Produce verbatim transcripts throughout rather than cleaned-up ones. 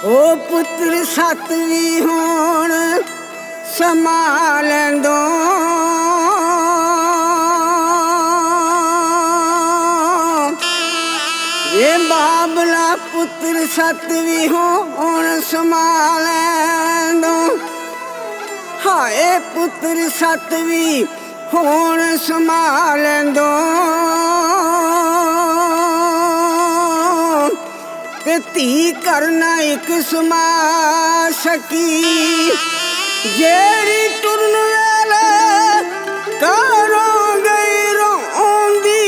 ओ पुत्र सतवी होण संभालंदो ये बाबला पुत्र सतवी होण संभालंदो हाय पुत्र सतवी होण संभालंदो ते धी करना एक समा सकी जेरी टुरन वेले करो गई रोंदी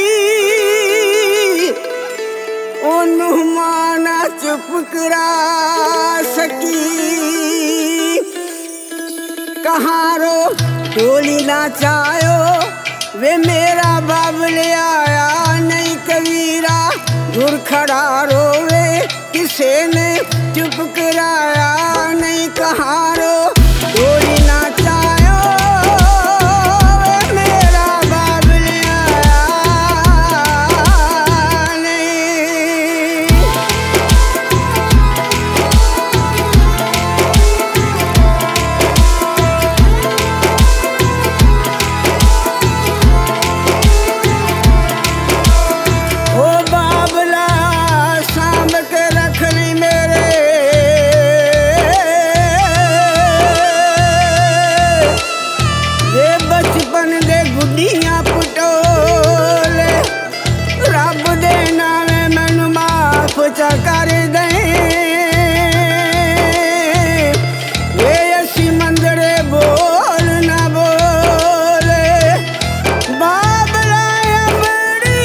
ओनू माना चुप करा सकी कहारो डोली ना चायो वे मेरा बाबले आया नहीं कबीरा दूर खड़ा रोवे किसे ने चुप कराया नहीं कहारो डोली ना चायो वे मेरा बाबले आया नहीं। ओ बाबला सांभ के रख ली मेरे ये बचपन दे गुड्डियां पटोले रब दे नावे मैनू माफ चा कर दे ये असी मंदरे बोल ना बोले बाबला अमड़ी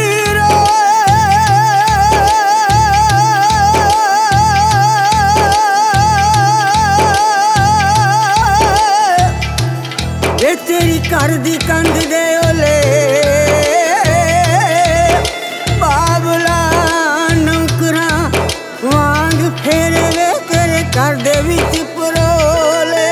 वे तेरी घर दी कंध दे ओले बाबला नौकरा वांग फेरे वे तेरे घर दे विच परोले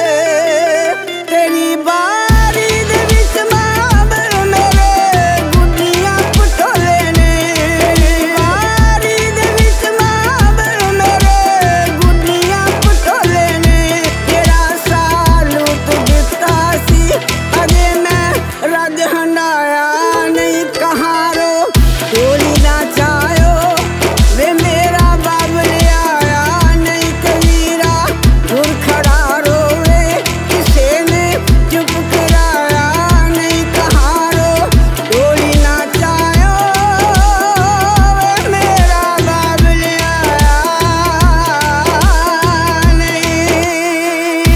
तेरी बारी दे विच बाबल मेरे गुड्डियां पटोले ने बारी दे विच बाबल मेरे गुड्डियां पटोले ने तेरा सालू तू दिता सी अजे मैं रज हंडाया नहीं कहारो डोली ना चायो वे मेरा बाबले आया नहीं कबीरा दूर खड़ा रोवे किसे ने चुप कराया नहीं कहारो डोली ना चायो वे मेरा बाबले आया नहीं।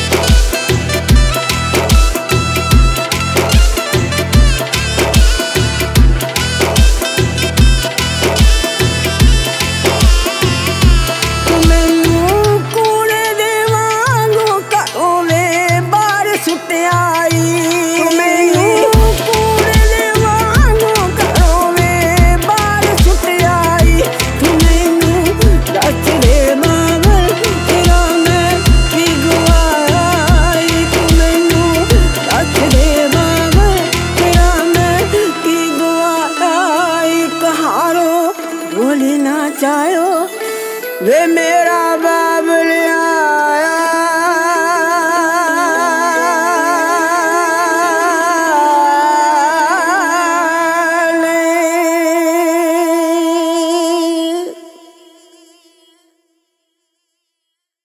मैनू कूड़े दे वांगू घरों वे बाहर सुट्टियाई मैनू कूड़े दे वांगू घरों वे बाहर सुट्टियाई तू मैनू दस दे बाबल तेरा मैं की गवाई तू मैनू दस दे बाबल तेरा मैं की गवाई कहारो डोली ना चायो वे मेरा बाबले